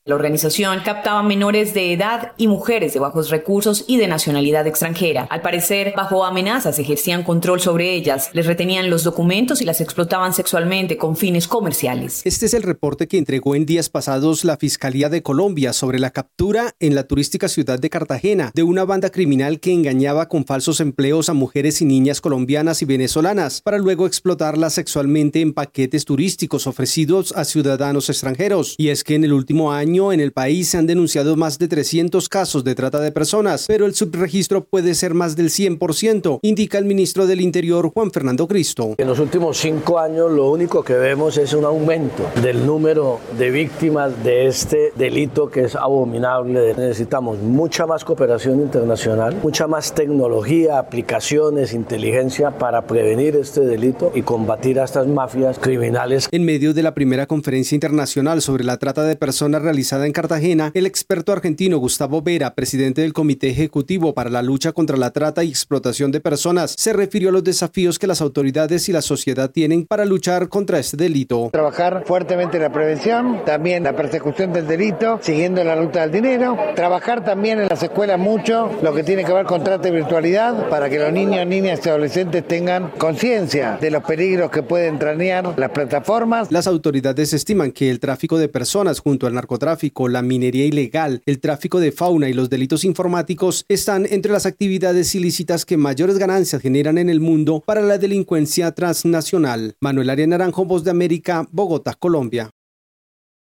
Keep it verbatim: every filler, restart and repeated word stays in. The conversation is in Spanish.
La organización captaba menores de edad y mujeres de bajos recursos y de nacionalidad extranjera. Al parecer, bajo amenazas ejercían control sobre ellas, les retenían los documentos y las explotaban sexualmente con fines comerciales. Este es el reporte que entregó en días pasados la Fiscalía de Colombia sobre la captura en la turística ciudad de Cartagena de una banda criminal que engañaba con falsos empleos a mujeres y niñas colombianas y venezolanas para luego explotarlas sexualmente en paquetes turísticos ofrecidos a ciudadanos extranjeros. Y es que en el último año en el país se han denunciado más de trescientos casos de trata de personas, pero el subregistro puede ser más del cien por ciento, indica el ministro del Interior, Juan Fernando Cristo. En los últimos cinco años lo único que vemos es un aumento del número de víctimas de este delito que es abominable. Necesitamos mucha más cooperación internacional, mucha más tecnología, aplicaciones, inteligencia para prevenir este delito y combatir a estas mafias criminales. En medio de la primera conferencia internacional sobre la trata de personas realizada en Cartagena, el experto argentino Gustavo Vera, presidente del Comité Ejecutivo para la Lucha contra la Trata y Explotación de Personas, se refirió a los desafíos que las autoridades y la sociedad tienen para luchar contra este delito. Trabajar fuertemente en la prevención, también la persecución del delito, siguiendo la ruta del dinero, trabajar también en las escuelas mucho lo que tiene que ver con trata y virtualidad, para que los niños, niñas y adolescentes tengan conciencia de los peligros que pueden tranear las plataformas. Las autoridades estiman que el tráfico de personas junto al narcotráfico, la minería ilegal, el tráfico de fauna y los delitos informáticos están entre las actividades ilícitas que mayores ganancias generan en el mundo para la delincuencia transnacional. Manuel Arias Naranjo, Voz de América, Bogotá, Colombia.